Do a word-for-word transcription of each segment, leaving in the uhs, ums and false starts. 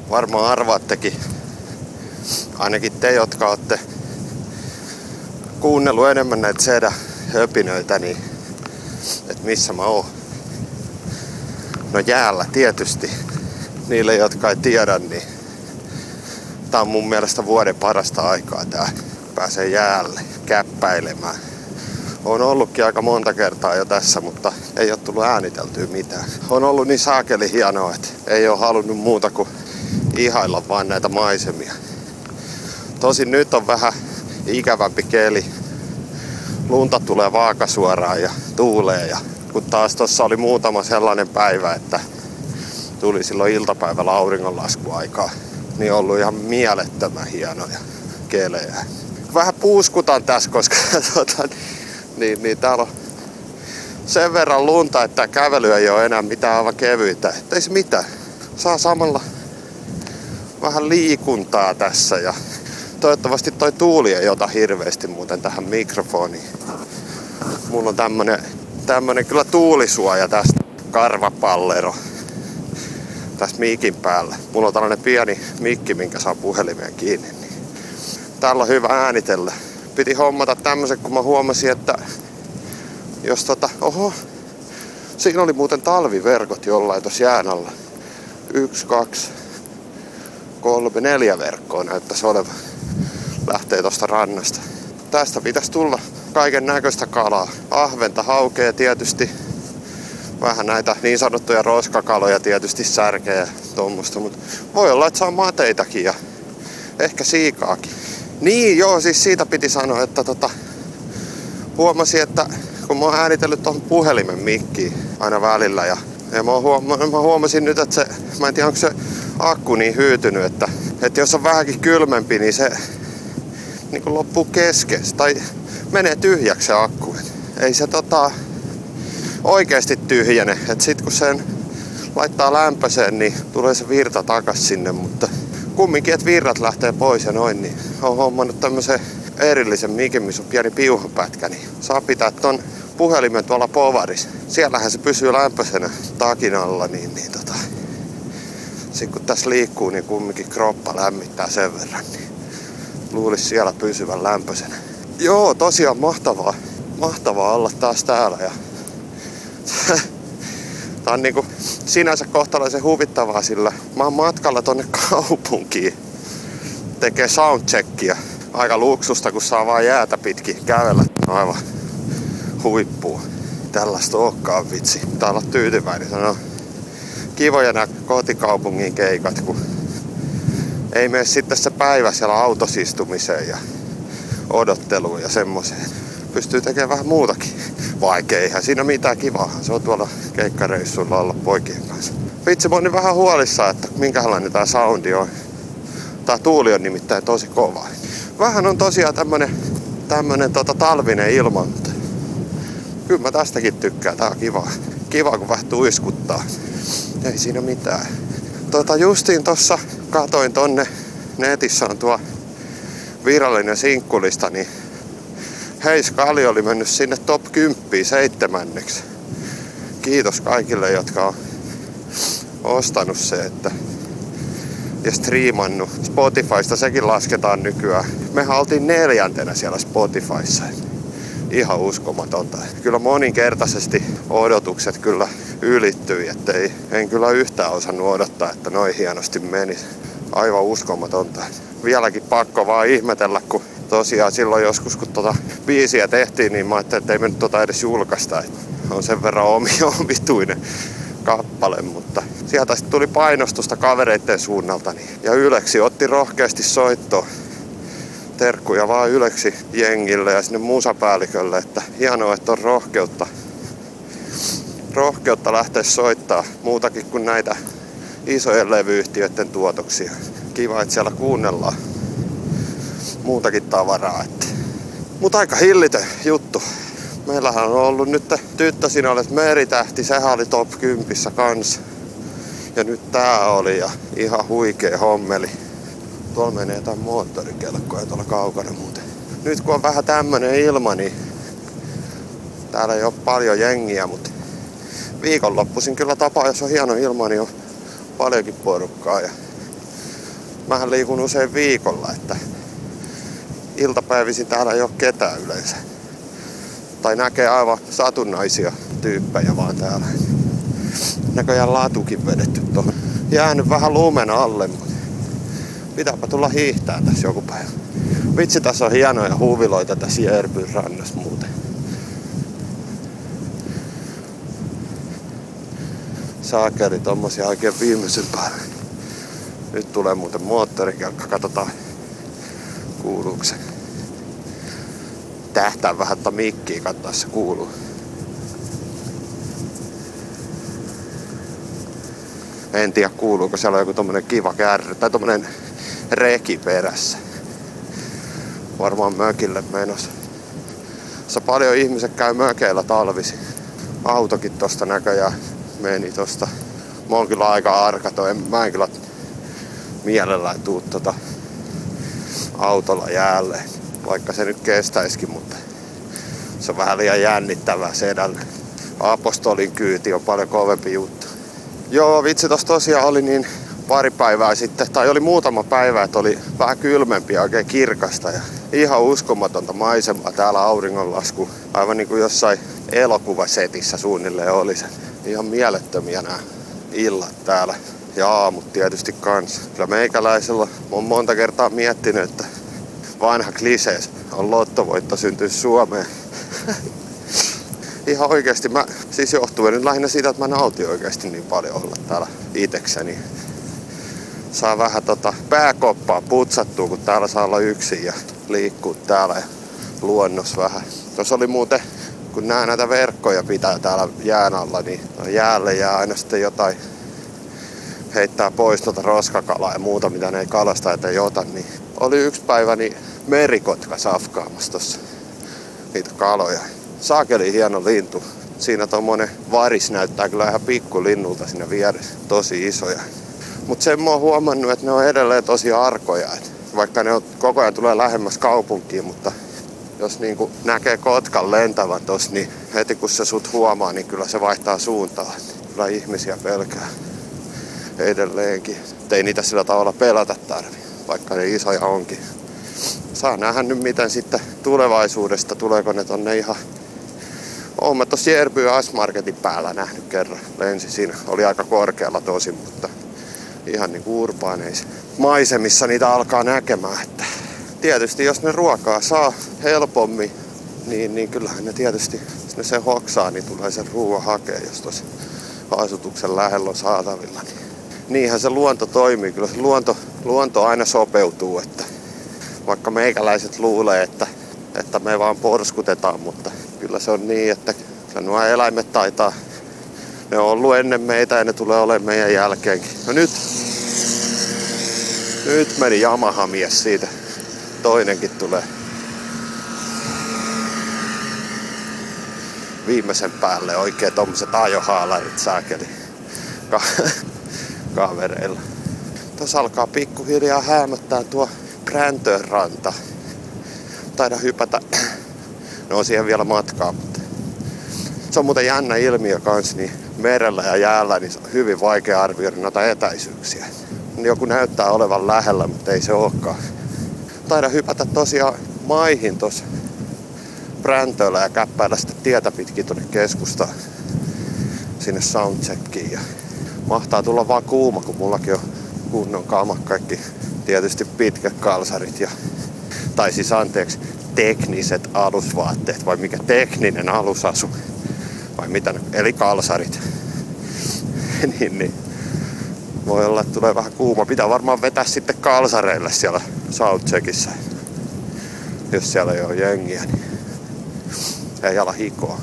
Varmaan arvaattekin, ainakin te, jotka olette kuunnellut enemmän näitä sedä-höpinöitä, niin että missä mä oon. No jäällä tietysti. Niille, jotka ei tiedä, niin tää on mun mielestä vuoden parasta aikaa tää. Pääsee jäälle käppäilemään. On ollutkin aika monta kertaa jo tässä, mutta ei ole tullut ääniteltyä mitään. On ollut niin saakeli hienoa, että ei ole halunnut muuta kuin ihailla vaan näitä maisemia. Tosin nyt on vähän ikävämpi keli. Lunta tulee vaakasuoraan ja tuulee. Ja kun taas tossa oli muutama sellainen päivä, että tuli silloin iltapäivällä auringonlaskuaikaa, niin on ollut ihan mielettömän hienoja kelejä. Vähän puuskutan tässä, koska tota, niin, niin täällä on sen verran lunta, että kävely ei ole enää mitään aivan kevyitä. Että ei se mitään. Saa samalla vähän liikuntaa tässä ja toivottavasti toi tuuli ei ota hirveästi muuten tähän mikrofoniin. Mulla on tämmönen, tämmönen kyllä tuulisuoja tästä, karvapallero tässä mikin päällä. Mulla on tällainen pieni mikki, minkä saa puhelimeen kiinni. Niin täällä on hyvä äänitellä. Piti hommata tämmösen, kun mä huomasin, että jos tota, oho, siinä oli muuten talviverkot jollain tossa jään alla. Yksi, kaksi, kolme, neljä verkkoa näyttäisi olevan. Lähtee tosta rannasta. Tästä pitäisi tulla kaiken näköistä kalaa. Ahventa, haukea tietysti. Vähän näitä niin sanottuja roskakaloja, tietysti särkeä ja tommoista. Mutta voi olla, että saa mateitakin ja ehkä siikaakin. Niin joo, siis siitä piti sanoa, että tota, huomasin, että kun mä oon äänitellyt tuohon puhelimen mikkiin aina välillä ja, ja mä, huoma, mä huomasin nyt, että se, mä en tiedä onko se akku niin hyytynyt, että, että jos on vähänkin kylmempi, niin se niin kuin loppuu kesken tai menee tyhjäksi se akku. Ei se tota, oikeasti tyhjene, että sit kun sen laittaa lämpöiseen, niin tulee se virta takas sinne, mutta kumminkin, että virrat lähtee pois ja noin, niin on hommannut tämmösen erillisen mikin, missä on pieni piuhapätkä, niin saa pitää ton puhelimen tuolla povarissa. Siellähän se pysyy lämpöisenä takin alla, niin, niin tota, sit kun tässä liikkuu, niin kumminkin kroppa lämmittää sen verran, niin luulisi siellä pysyvän lämpöisenä. Joo, tosiaan mahtavaa, mahtavaa olla taas täällä ja tää on niinku sinänsä kohtalaisen huvittavaa, sillä mä oon matkalla tonne kaupunkiin tekee soundcheckia. Aika luksusta, kun saa vaan jäätä pitkin kävellä aivan huippuun. Tällaista olekaan vitsi. Tää olla tyytyväinen. Sano, kivoja nää kotikaupungin keikat, kun ei mene sitten se päivä siellä autossa istumiseen ja odotteluun ja semmoseen. Pystyy tekemään vähän muutakin. Vaikka eihän siinä mitään kivaa. Se on tuolla keikkareissuilla olla poikien kanssa. Vitsi, mä oon nyt vähän huolissaan, että minkälainen tää soundi on. Tää tuuli on nimittäin tosi kova. Vähän on tosiaan tämmönen, tämmönen tota talvinen ilma, mutta kyllä mä tästäkin tykkään. Tää on kiva. Kiva, kun vähän tuiskuttaa. Ei siinä mitään. Tota justiin tossa katoin tonne, netissä on tuo virallinen sinkkulista, niin Heiskali oli mennyt sinne top kymmenen seitsemänneksi. Kiitos kaikille, jotka on ostanut se, että ja striimannut. Spotifysta sekin lasketaan nykyään. Mehän oltiin neljäntenä siellä Spotifyssa. Ihan uskomatonta. Kyllä moninkertaisesti odotukset kyllä ylittyi, ettei en kyllä yhtään osannut odottaa, että noin hienosti meni. Aivan uskomatonta. Vieläkin pakko vaan ihmetellä, kun tosiaan silloin joskus kun tota biisiä tehtiin, niin mä ajattelin, että ei me nyt tota edes julkaista. On sen verran omituinen kappale, mutta sieltä sitten tuli painostusta kavereitten suunnalta. Niin. Ja Yleksi otti rohkeasti soittoa. Terkkuja vaan Yleksi jengille ja sinne musapäällikölle, että hienoa, että on rohkeutta. Rohkeutta lähteä soittaa muutakin kuin näitä isojen levyyhtiöiden tuotoksia. Kiva, että siellä kuunnellaan muutakin tavaraa. Että. Mut aika hillitön juttu. Meillähän on ollut nyt Tyttö sinä olet meritähti, sehän oli top kymmenen kans. Ja nyt tää oli ja ihan huikea hommeli. Tuolla menee jotain moottorikelkkoja tuolla kaukana muuten. Nyt kun on vähän tämmönen ilma, niin täällä ei oo paljon jengiä, mutta viikonloppuisin kyllä tapaa, jos on hieno ilma, niin on paljonkin porukkaa. Ja Mähän liikun usein viikolla, että iltapäivisin täällä ei ole ketään yleensä. Tai näkee aivan satunnaisia tyyppejä vaan täällä. Näköjään latukin vedetty tuohon. Jäänyt vähän lumen alle, mutta pitääpä tulla hiihtää tässä joku päivä. Vitsi, tässä on hienoja huviloita tässä Järbyn rannassa muuten. Saakeli tommosia oikein viimeisen päälle. Nyt tulee muuten moottorikelkka, katsotaan kuuluuko se. Tähtää vähän tota mikkiä, katsotaan se kuuluu. En tiedä kuuluuko, siellä on joku tommonen kiva kärry tai tommonen reki perässä. Varmaan mökille menossa. Tässä paljon ihmiset käy mökeillä talvisin. Autokin tosta näköjään meni tosta. Mä oon kyllä aika arkato, en, mä en kyllä mielellään tuu tota autolla jäälle. Vaikka se nyt kestäisikin, mutta se on vähän liian jännittävää sedälle. Apostolin kyyti on paljon kovempi juttu. Joo, vitsi, tossa tosiaan oli niin pari päivää sitten, tai oli muutama päivä, että oli vähän kylmempi ja oikein kirkasta ja ihan uskomatonta maisemaa täällä auringonlasku. Aivan niin kuin jossain elokuvasetissä suunnilleen oli se. Ihan mielettömiä nämä illat täällä ja aamut tietysti kans. Kyllä meikäläisellä on monta kertaa miettinyt, että vanha klisees on lottovoitto syntynyt Suomeen. Ihan oikeesti mä, siis johtuen nyt lähinnä siitä, että mä nautin oikeesti niin paljon olla täällä itekseni. Saa vähän tota pääkoppaa putsattua, kun täällä saa olla yksin ja liikkuu täällä ja luonnos vähän. Tuossa oli muuten, kun nää näitä verkkoja pitää täällä jään alla, niin jäälle jää aina sitten jotain heittää pois tuota roskakalaa ja muuta, mitä ne ei kalasta et ei ota, niin oli yksi päivä niin merikotka safkaamassa tossa niitä kaloja. Saakeli hieno lintu. Siinä tommonen varis näyttää kyllä ihan pikkulinnulta siinä vieressä. Tosi isoja. Mut sen mä oon huomannut, että ne on edelleen tosi arkoja. Et vaikka ne on, koko ajan tulee lähemmäs kaupunkiin, mutta jos niinku näkee kotkan lentävän tossa, niin heti kun se sut huomaa, niin kyllä se vaihtaa suuntaa. Kyllä ihmisiä pelkää edelleenkin. Et ei niitä sillä tavalla pelätä tarvi, vaikka ne isoja onkin. Saa nähdä nyt miten sitten tulevaisuudesta, tuleeko ne tonne ihan... Oon mä tossa Järbyn S-Marketin päällä nähnyt kerran. Lensi siinä. Oli aika korkealla tosi, mutta ihan niinku urbaaneissa maisemissa niitä alkaa näkemään. Että tietysti jos ne ruokaa saa helpommin, niin, niin kyllähän ne tietysti, jos ne sen hoksaa, niin tulee sen ruoan hakea, jos tossa asutuksen lähellä on saatavilla. Niin. Niinhän se luonto toimii. Kyllä se luonto, luonto aina sopeutuu, että vaikka meikäläiset luulee, että, että me vaan porskutetaan, mutta kyllä se on niin, että kyllä nuo eläimet taitaa, ne on ollut ennen meitä ja ne tulee olemaan meidän jälkeenkin. No nyt, nyt meni Yamaha-mies siitä. Toinenkin tulee viimeisen päälle oikein tommoset ajohaalarit saakeli Ka- kavereilla. Tuossa alkaa pikkuhiljaa häämöttää tuo Präntön ranta. Taida hypätä. No on siihen vielä matkaa, mutta se on muuten jännä ilmiö kans, niin merellä ja jäällä niin on hyvin vaikea arvioida noita etäisyyksiä. Joku näyttää olevan lähellä, mutta ei se olekaan. Taida hypätä tosiaan maihin tossa Präntöllä ja käppäillä sitten tietä pitkin tuonne keskustaan sinne soundcheckiin. Ja mahtaa tulla vaan kuuma, kun mullakin on kunnon kamat kaikki. Tietysti pitkät kalsarit ja, tai siis anteeksi, tekniset alusvaatteet, vai mikä tekninen alusasu, vai mitä, eli kalsarit. niin, niin. Voi olla, että tulee vähän kuuma. Pitää varmaan vetää sitten kalsareille siellä soundcheckissä, jos siellä ei ole jengiä, niin ei ala hikoa.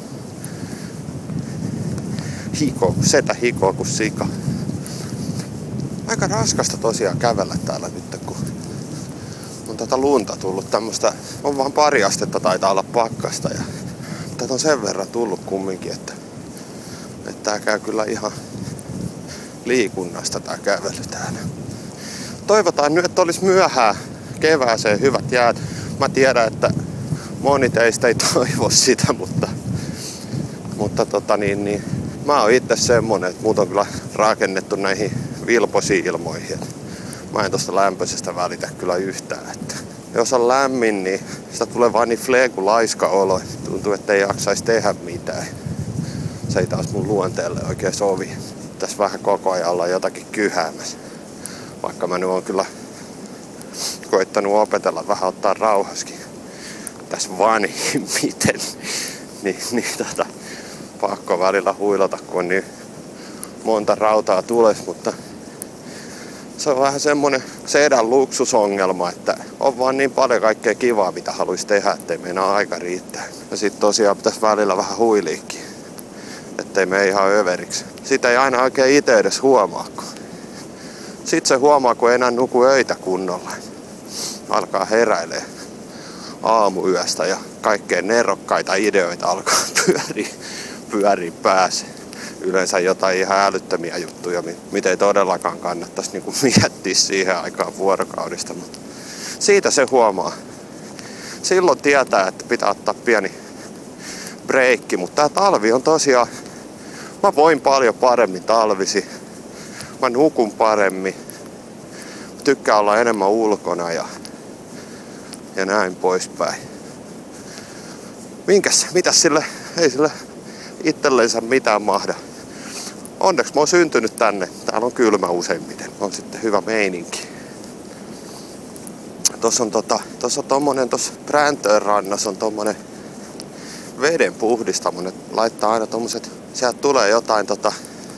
Hiko, setä hikoa kuin sika. Aika raskasta tosiaan kävellä täällä nyt, kun on tätä lunta tullut tämmöstä, on vaan pari astetta taitaa olla pakkasta ja tätä on sen verran tullut kumminkin, että, että tää käy kyllä ihan liikunnasta tää kävely täällä. Toivotaan nyt, että olisi myöhään kevääseen hyvät jäät. Mä tiedän, että moni teistä ei toivo sitä, mutta, mutta tota niin, niin, mä oon itse semmonen, että mut on kyllä rakennettu näihin vilposiin ilmoihin. mä en tosta lämpöisestä välitä kyllä yhtään. Että jos on lämmin, niin sitä tulee vaan niin fleeku laiska olo. Tuntuu, että ei jaksaisi tehdä mitään. Se ei taas mun luonteelle oikein sovi. Tässä vähän koko ajan ollaan jotakin kyhäämässä. Vaikka mä nyt oon kyllä koittanut opetella vähän ottaa rauhaskin. Tässä vanhimmiten. Niin, niin tota, pakko välillä huilata, kun on niin monta rautaa tulisi, mutta se on vähän semmonen sedän luksusongelma, että on vaan niin paljon kaikkea kivaa, mitä haluaisi tehdä, ettei meinaa aika riittää. Ja sit tosiaan pitäisi välillä vähän huiliikin, ettei mene ihan överiksi. Sitä ei aina oikein itse edes huomaa. Sit se huomaa, kun ei enää nuku öitä kunnolla. Alkaa heräilee aamuyöstä ja kaikkea nerokkaita ideoita alkaa pyöriä, pyöriä päässä. Yleensä jotain ihan älyttömiä juttuja, mitä ei todellakaan kannattaisi niin kuin miettiä siihen aikaan vuorokaudesta. Mutta siitä se huomaa. Silloin tietää, että pitää ottaa pieni breikki, mutta tää talvi on tosiaan, mä voin paljon paremmin talvisi. Mä nukun paremmin. Tykkään olla enemmän ulkona ja, ja näin poispäin. Minkäs, mitäs sille, ei sille itsellensä mitään mahda. Onneksi mä oon syntynyt tänne. Täällä on kylmä useimmiten. On sitten hyvä meininki. Tossa on tota, tossa on tommonen, tossa Präntöön rannassa on tommonen veden puhdistamo. Ne laittaa aina tommoset, sieltä tulee jotain tota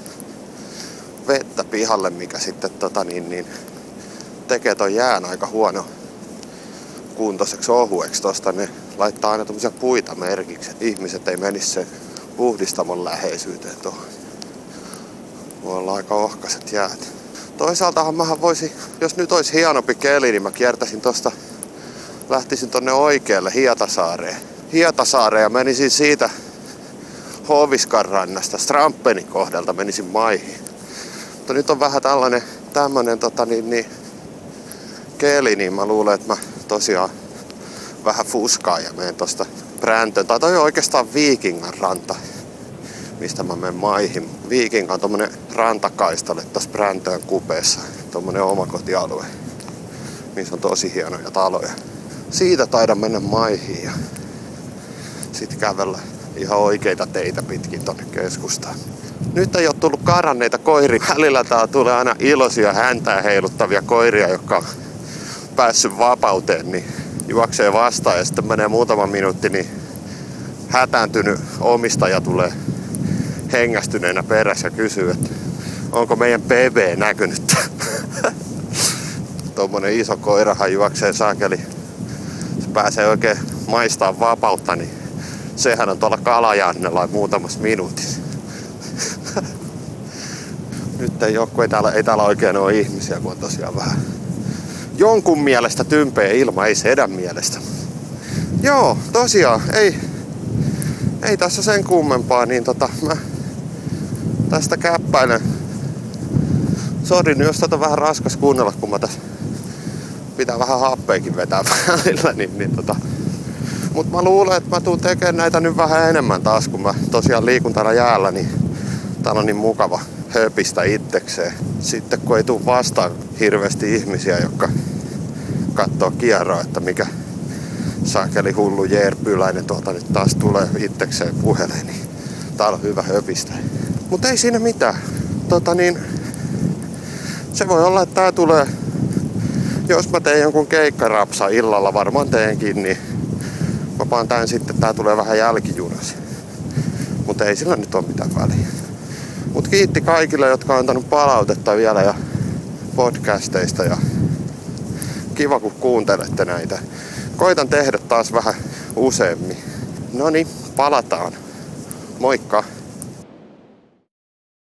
vettä pihalle, mikä sitten tota niin niin tekee ton jään aika huono kuntoiseksi ohueksi. Tosta ne laittaa aina tommosia puita merkiksi, että ihmiset ei menisi sen puhdistamon läheisyyteen tuohon. Voi olla aika ohkaiset jäät. Toisaaltahan mähän voisin, jos nyt olisi hienompi keli, niin mä kiertäisin tosta, lähtisin tonne oikealle Hietasaareen. Hietasaareen ja menisin siitä Hooviskan rannasta, Strampenin kohdalta menisin maihin. Mutta nyt on vähän tällainen, tämmönen tota niin, niin keli, niin mä luulen, että mä tosiaan vähän fuskaan ja menen tosta Präntöön. Tai toi on oikeastaan Viikingan ranta, mistä mä menen maihin. Viikinga on tommonen rantakaistale tossa Präntöön kupeessa. Tommonen omakotialue, missä on tosi hienoja taloja. Siitä taidan mennä maihin ja sit kävellä ihan oikeita teitä pitkin tonne keskustaan. Nyt ei oo tullut karanneita koiria. Välillä tää tulee aina iloisia häntää heiluttavia koiria, jotka on päässyt vapauteen, niin juoksee vastaan ja sitten menee muutama minuutti, niin hätääntynyt omistaja tulee hengästyneenä perässä ja kysyy, että onko meidän bebe näkynyt. Tuommoinen iso koirahan juoksee saakeli. Se pääsee oikein maistaa vapautta, niin sehän on tuolla Kalajannella muutamassa minuutissa. Nyt ei, joku, ei, täällä, ei täällä oikein ole ihmisiä, kun on tosiaan vähän jonkun mielestä tympeä ilma, ei sedän mielestä. Joo, tosiaan, ei, ei tässä sen kummempaa, niin tota, mä tästä käppäilen. Sori, nyt jos tätä on vähän raskas kuunnella, kun mä tässä pitää vähän happeikin vetää välillä, niin, niin tota. Mut mä luulen, että mä tuun tekemään näitä nyt vähän enemmän taas, kun mä tosiaan liikun täällä jäällä, niin täällä on niin mukava höpistä itsekseen. Sitten kun ei tuu vastaan hirveästi ihmisiä, jotka katsoo kierroa, että mikä saakeli hullu jeerpyläinen tuolta nyt taas tulee itsekseen puheleen, niin täällä on hyvä höpistä. Mut ei siinä mitään. Tota niin, se voi olla, että tää tulee, jos mä teen jonkun keikkarapsa illalla, varmaan teenkin, niin mä paan tän sitten, tää tulee vähän jälkijunasi. Mut ei sillä nyt ole mitään väliä. Mut kiitti kaikille, jotka on antanut palautetta vielä ja podcasteista ja kiva kun kuuntelette näitä. Koitan tehdä taas vähän useammin. Noniin, palataan. Moikka!